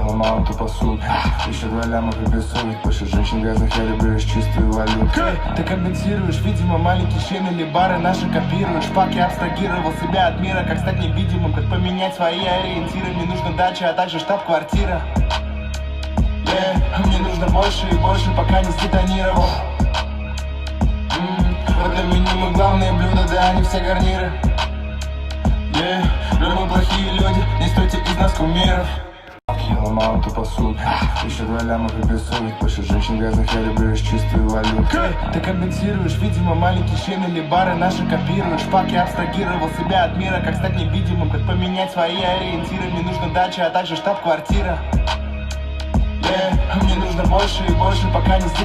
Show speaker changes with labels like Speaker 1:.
Speaker 1: ломал эту посуду. Еще 2 ляма как рисует. Больше женщин грязных, я люблю лишь чистую валюту.
Speaker 2: Ты компенсируешь, видимо, маленькие члены или бары наши копируешь. Пак, я абстрагировал себя от мира. Как стать невидимым, как поменять свои ориентиры. Мне нужна дача, а также штаб-квартира. Мне нужно больше и больше, пока не сдетонировал. В этом меню мы главные блюда, да, они все гарниры. Но мы плохие люди, не стойте из нас кумиров.
Speaker 1: Я ломал эту посуду. Еще 2 ляма как рисует. Больше женщин грязных, я люблю лишь чистую валюту.
Speaker 2: Ты компенсируешь, видимо, маленькие члены или бары наши копируешь. Пак, я абстрагировал себя от мира. Как стать невидимым, как поменять свои ориентиры. Мне нужна дача, а также штаб-квартира. Мне нужно больше и больше, пока не